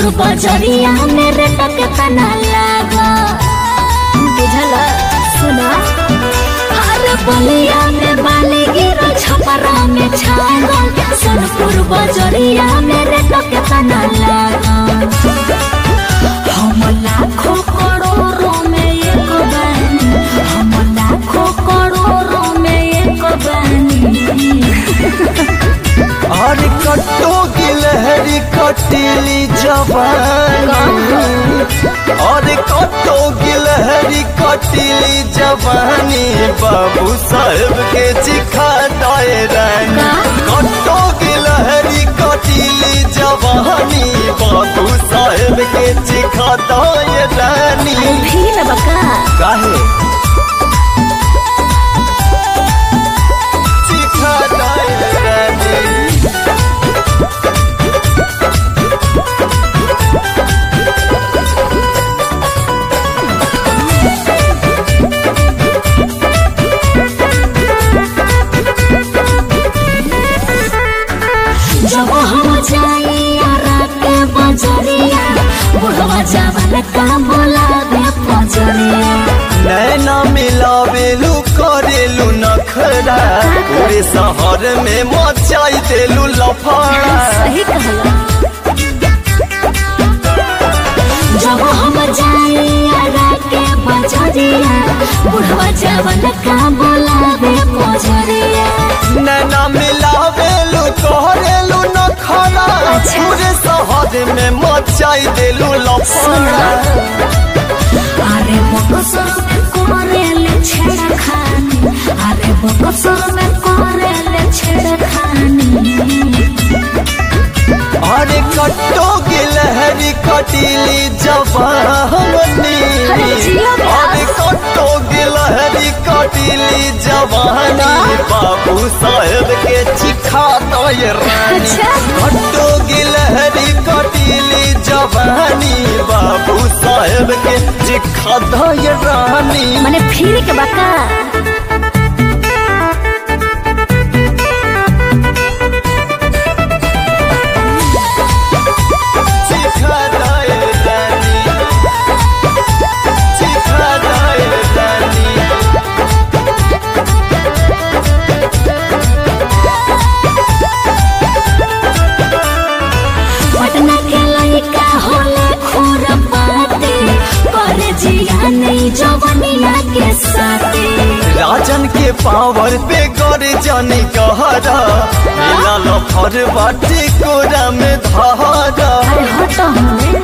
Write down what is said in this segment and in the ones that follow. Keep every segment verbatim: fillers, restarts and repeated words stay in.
सोनपुर बजरिया मेरे टक तना लागा बुझल सुना अरे बलिया में बाली गिरो छपरा में छागल सोनपुर बजरिया मेरे टक तना लागा हम लाखों करोड़ों में एक बनी हम लाखों करोड़ों में एक बनी अरे कट्टो गिलहरी कटीली जवानी अरे कट्टो गिलहरी कटीली जवानी बाबू साहेब के चिखा दाए रानी कट्टो गिलहरी कटीली जवानी बाबू साहेब के चिखा दाए रानी भील बका काहे चिखा दाए रानी जब हम जाइया रात बजरिया बुढ़वा जवान का बोलावे पजरिया नैना मिलावेलू करेलू नखरा पूरे शहर में मचाई देलू लफड़ा सही कहला जब हम जाइया रात बजरिया बुढ़वा जवान का बोलावे पजरिया नैना मिलावेलू करेलू नखरा पूरे शहर में मचाई देलू लफड़ा अरे बकसर में करेले छेड़खानी अरे बकसर में करेले छेड़खानी अरे कट्टो गिलहरी कटीली जवानी अरे कट्टो गिलहरी कटीली जवानी बाबू साहेब के चिखा दाए रानी कट्टो गिलहरी कटीली जवानी बाबू साहेब के चिखा दाए रानी मने फिर के बका चिखा दाए रानी चिखा दाए रानी पटना के लड़का होले खोर पाते करे जिया नहीं जवनिया के साथे राजन के पावर पे गौर जानी कहरा मिला लफर बाटे कोरा में धारा अरे हट हमें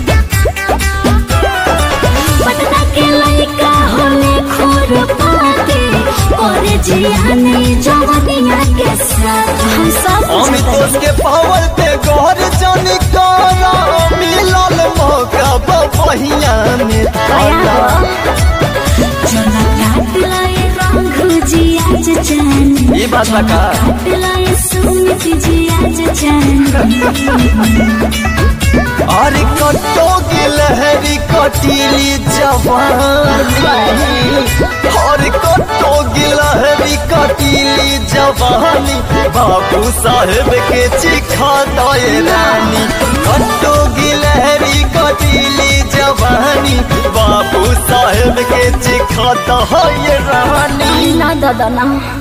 पटना के लड़का होले खोर पाते करे जिया नहीं जवनिया के साथे हम सब अमितोष के पावर पे गौर जानी कहरा मिला मौका बहिया में धारा चला काट लाए रंग जी आज जान ये बात लगा काट लाए सुमित जी आज जान अरे कट्टो गिलहरी कटीली जवानी अरे कट्टो गिलहरी कटीली जवानी बाबू साहेब के चिखा दाए रानी कट्टो गिलहरी कटीली जवानी बाबू साहेब के चिखा दाए रानी ना दादा ना